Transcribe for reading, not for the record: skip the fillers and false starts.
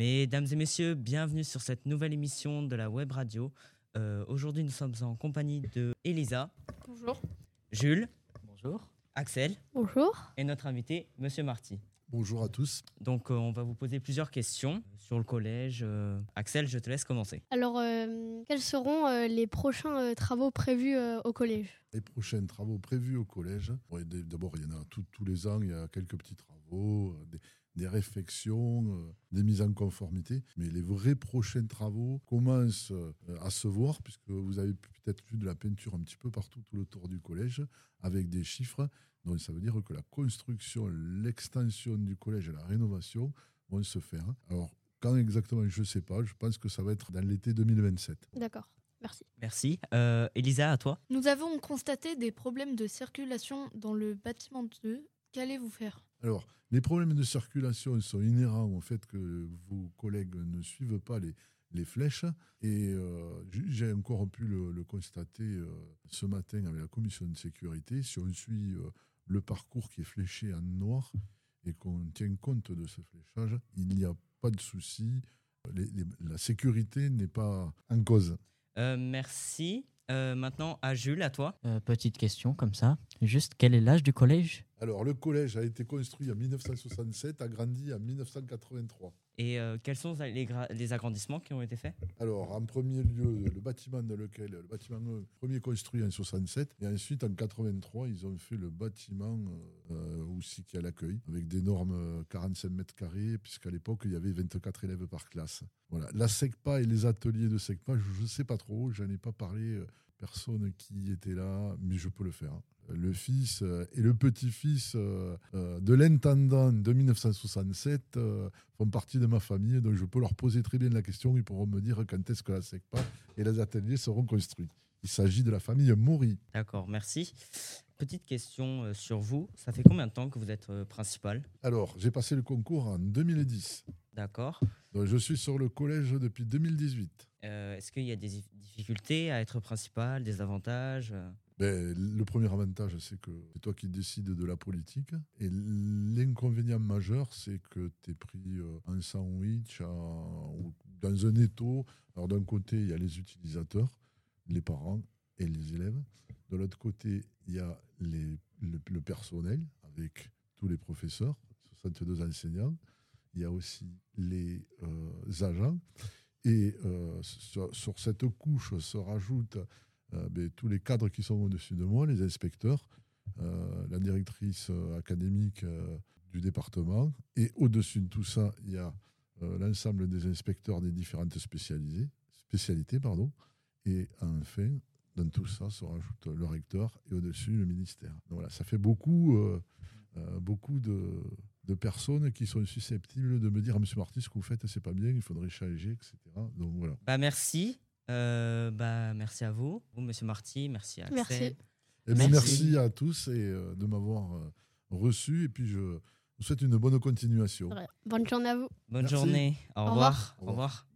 Mesdames et messieurs, bienvenue sur cette nouvelle émission de la web radio. Aujourd'hui, nous sommes en compagnie de Elisa. Bonjour. Jules. Bonjour. Axel. Bonjour. Et notre invité, Monsieur Marty. Bonjour à tous. Donc, on va vous poser plusieurs questions sur le collège. Axel, je te laisse commencer. Alors, quels seront les prochains travaux prévus au collège ? Les prochains travaux prévus au collège, d'abord, il y en a tous les ans, il y a quelques petits travaux, des réflexions, des mises en conformité. Mais les vrais prochains travaux commencent à se voir, puisque vous avez peut-être vu de la peinture un petit peu partout, tout autour du collège, avec des chiffres. Donc ça veut dire que la construction, l'extension du collège et la rénovation vont se faire. Alors, quand exactement, je ne sais pas. Je pense que ça va être dans l'été 2027. D'accord. Merci. Merci. Elisa, à toi. Nous avons constaté des problèmes de circulation dans le bâtiment 2. Qu'allez-vous faire ? Alors, les problèmes de circulation sont inhérents au fait que vos collègues ne suivent pas les flèches. Et j'ai encore pu le constater ce matin avec la commission de sécurité. Si on suit le parcours qui est fléché en noir et qu'on tient compte de ce fléchage, il n'y a pas de souci. La sécurité n'est pas en cause. Merci. Maintenant, à Jules, à toi. Petite question comme ça. Juste, quel est l'âge du collège ? Alors, le collège a été construit en 1967, agrandi en 1983. Et quels sont les agrandissements qui ont été faits ? Alors, en premier lieu, le bâtiment 1, premier construit en 67, et ensuite, en 83, ils ont fait le bâtiment aussi qui a l'accueil, avec des normes 45 mètres carrés, puisqu'à l'époque, il y avait 24 élèves par classe. Voilà. La SECPA et les ateliers de SECPA, je ne sais pas trop, je n'en ai pas parlé, personne qui était là, mais je peux le faire. Le fils et le petit-fils de l'intendant de 1967 font partie de ma famille, donc je peux leur poser très bien la question. Ils pourront me dire quand est-ce que la SECPA et les ateliers seront construits. Il s'agit de la famille Maury. D'accord, merci. Petite question sur vous. Ça fait combien de temps que vous êtes principal ? Alors, j'ai passé le concours en 2010. D'accord. Donc, je suis sur le collège depuis 2018. Est-ce qu'il y a des difficultés à être principal, des avantages ? Le premier avantage, c'est que c'est toi qui décides de la politique. Et l'inconvénient majeur, c'est que tu es pris en sandwich, ou dans un étau. Alors d'un côté, il y a les utilisateurs, les parents et les élèves. De l'autre côté, il y a le personnel, avec tous les professeurs, 62 enseignants. Il y a aussi les agents. Et sur cette couche se rajoutent tous les cadres qui sont au-dessus de moi, les inspecteurs, la directrice académique du département. Et au-dessus de tout ça, il y a l'ensemble des inspecteurs des différentes spécialités. Et enfin, dans tout ça, se rajoute le recteur et au-dessus, le ministère. Donc voilà, ça fait beaucoup de personnes qui sont susceptibles de me dire « Monsieur Marty, ce que vous faites, c'est pas bien, il faudrait changer, etc. » Donc voilà. Merci. Merci à vous, Monsieur Marty, merci à Axel. Merci à tous et de m'avoir reçu. Et puis, je vous souhaite une bonne continuation. Bonne journée à vous. Bonne Merci. journée. Au revoir.